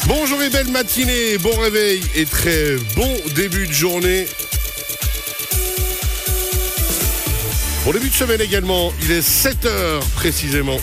Bonjour et belle matinée, bon réveil et très bon début de journée. Bon début de semaine également, il est 7h précisément.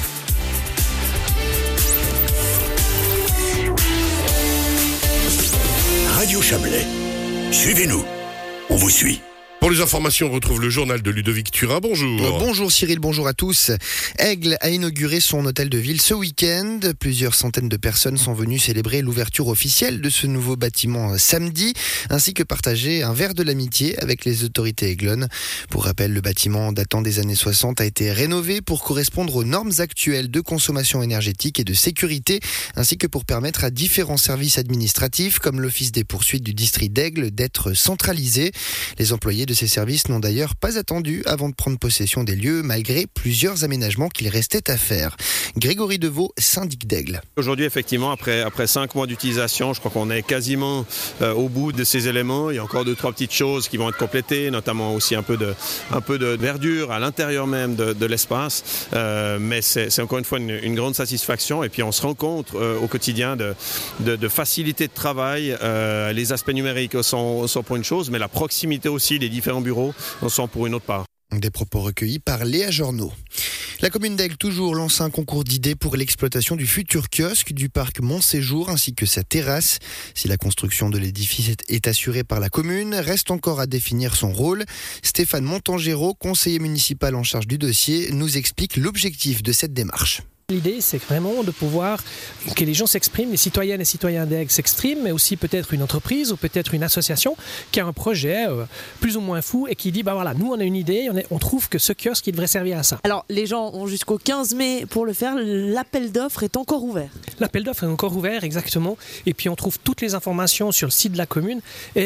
Radio Chablais, suivez-nous, on vous suit. Pour les informations, on retrouve le journal de Ludovic Turin. Bonjour. Bonjour Cyril, bonjour à tous. Aigle a inauguré son hôtel de ville ce week-end. Plusieurs centaines de personnes sont venues célébrer l'ouverture officielle de ce nouveau bâtiment samedi, ainsi que partager un verre de l'amitié avec les autorités aiglonnes. Pour rappel, le bâtiment datant des années 60 a été rénové pour correspondre aux normes actuelles de consommation énergétique et de sécurité, ainsi que pour permettre à différents services administratifs, comme l'Office des poursuites du district d'Aigle, d'être centralisés. Les employés de ces services n'ont d'ailleurs pas attendu avant de prendre possession des lieux, malgré plusieurs aménagements qu'il restait à faire. Grégory Deveau, syndic d'Aigle. Aujourd'hui, effectivement, après 5 mois d'utilisation, je crois qu'on est quasiment au bout de ces éléments. Il y a encore 2-3 petites choses qui vont être complétées, notamment aussi un peu de verdure à l'intérieur même de l'espace. Mais c'est encore une fois une grande satisfaction. Et puis on se rend compte au quotidien de facilité de travail. Les aspects numériques sont pour une chose, mais la proximité aussi des différents bureaux sont pour une autre part. Des propos recueillis par Léa Journeau. La commune d'Aigle toujours lance un concours d'idées pour l'exploitation du futur kiosque du parc Montséjour ainsi que sa terrasse. Si la construction de l'édifice est assurée par la commune, reste encore à définir son rôle. Stéphane Montangero, conseiller municipal en charge du dossier, nous explique l'objectif de cette démarche. L'idée, c'est vraiment de pouvoir que les gens s'expriment, les citoyennes et citoyens d'Aigle s'expriment, mais aussi peut-être une entreprise ou peut-être une association qui a un projet plus ou moins fou et qui dit, voilà, nous on a une idée, on trouve que ce kiosque il devrait servir à ça. Alors, les gens ont jusqu'au 15 mai pour le faire, l'appel d'offres est encore ouvert. L'appel d'offres est encore ouvert, exactement, et puis on trouve toutes les informations sur le site de la commune,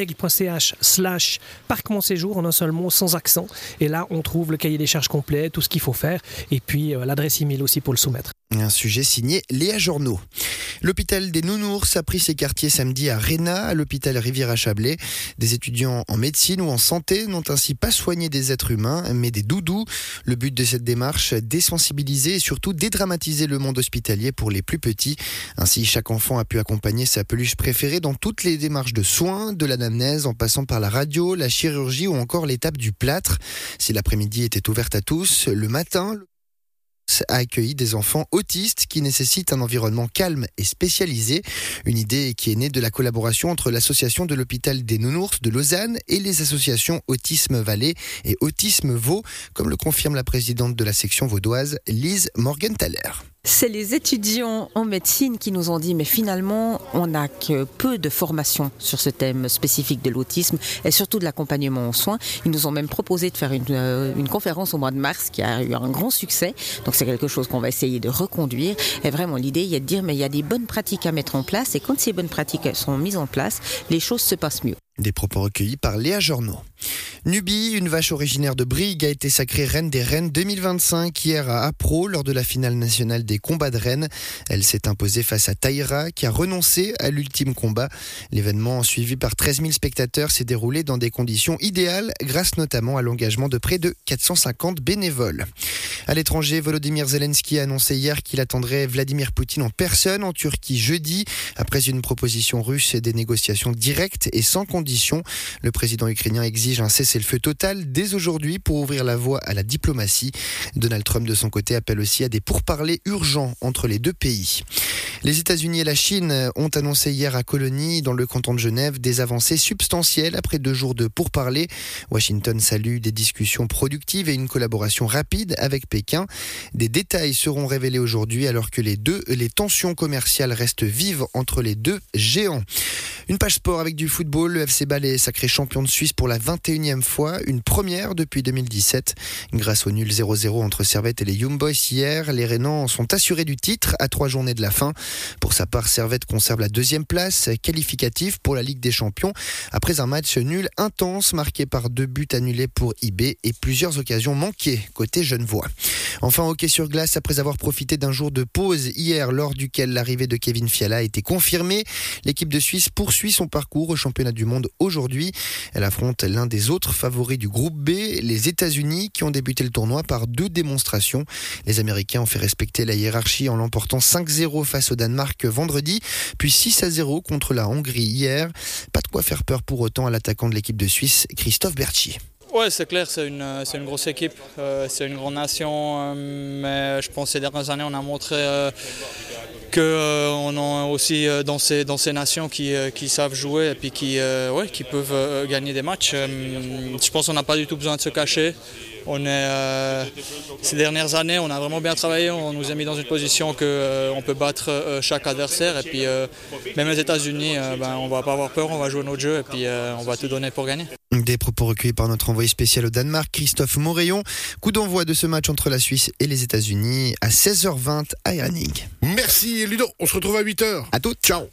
aigle.ch/parc Montséjour, en un seul mot, sans accent, et là on trouve le cahier des charges complet, tout ce qu'il faut faire, et puis l'adresse email aussi pour le soumettre. Un sujet signé Léa Journeau. L'hôpital des Nounours a pris ses quartiers samedi à Réna, à l'hôpital Rivière-à-Chablais. Des étudiants en médecine ou en santé n'ont ainsi pas soigné des êtres humains, mais des doudous. Le but de cette démarche, désensibiliser et surtout dédramatiser le monde hospitalier pour les plus petits. Ainsi, chaque enfant a pu accompagner sa peluche préférée dans toutes les démarches de soins, de l'anamnèse en passant par la radio, la chirurgie ou encore l'étape du plâtre. Si l'après-midi était ouverte à tous, le matin, a accueilli des enfants autistes qui nécessitent un environnement calme et spécialisé. Une idée qui est née de la collaboration entre l'association de l'hôpital des Nounours de Lausanne et les associations Autisme Valais et Autisme Vaud, comme le confirme la présidente de la section vaudoise, Lise Morgenthaler. C'est les étudiants en médecine qui nous ont dit mais finalement on n'a que peu de formation sur ce thème spécifique de l'autisme et surtout de l'accompagnement aux soins. Ils nous ont même proposé de faire une conférence au mois de mars qui a eu un grand succès. Donc c'est quelque chose qu'on va essayer de reconduire. Et vraiment l'idée il y a de dire mais il y a des bonnes pratiques à mettre en place et quand ces bonnes pratiques sont mises en place, les choses se passent mieux. Des propos recueillis par Léa Journeau. Nubi, une vache originaire de Brigue, a été sacrée reine des rennes 2025 hier à Apro lors de la finale nationale des combats de rennes. Elle s'est imposée face à Taïra qui a renoncé à l'ultime combat. L'événement, suivi par 13 000 spectateurs, s'est déroulé dans des conditions idéales grâce notamment à l'engagement de près de 450 bénévoles. À l'étranger, Volodymyr Zelensky a annoncé hier qu'il attendrait Vladimir Poutine en personne en Turquie jeudi après une proposition russe et des négociations directes et sans conditions. Le président ukrainien exige un cessez-le-feu total dès aujourd'hui pour ouvrir la voie à la diplomatie. Donald Trump, de son côté, appelle aussi à des pourparlers urgents entre les deux pays. Les États-Unis et la Chine ont annoncé hier à Colonie, dans le canton de Genève, des avancées substantielles après 2 jours de pourparlers. Washington salue des discussions productives et une collaboration rapide avec Pékin. Des détails seront révélés aujourd'hui alors que les tensions commerciales restent vives entre les deux géants. Une page sport avec du football. Le FC Bâle est sacré champion de Suisse pour la 21e fois, une première depuis 2017. Grâce au nul 0-0 entre Servette et les Young Boys hier, les Rhénans sont assurés du titre à 3 journées de la fin. Pour sa part, Servette conserve la 2e place qualificative pour la Ligue des Champions après un match nul intense marqué par 2 buts annulés pour IB et plusieurs occasions manquées côté Genevois. Enfin, hockey sur glace, après avoir profité d'un jour de pause hier lors duquel l'arrivée de Kevin Fiala a été confirmée, l'équipe de Suisse poursuit poursuit son parcours au championnat du monde aujourd'hui. Elle affronte l'un des autres favoris du groupe B, les États-Unis, qui ont débuté le tournoi par 2 démonstrations. Les Américains ont fait respecter la hiérarchie en l'emportant 5-0 face au Danemark vendredi, puis 6-0 contre la Hongrie hier. Pas de quoi faire peur pour autant à l'attaquant de l'équipe de Suisse, Christophe Bertschi. Ouais, c'est clair, c'est une grosse équipe, c'est une grande nation, mais je pense que ces dernières années on a montré qu'on a aussi dans ces nations qui savent jouer et puis qui peuvent gagner des matchs. Je pense qu'on n'a pas du tout besoin de se cacher. Ces dernières années, on a vraiment bien travaillé, on nous a mis dans une position qu'on peut battre chaque adversaire et puis même les États-Unis, on ne va pas avoir peur, on va jouer notre jeu et puis on va tout donner pour gagner. Des propos recueillis par notre envoyé spécial au Danemark, Christophe Moréon. Coup d'envoi de ce match entre la Suisse et les États-Unis à 16h20 à Herning. Merci Ludo, on se retrouve à 8h. À toutes. Ciao.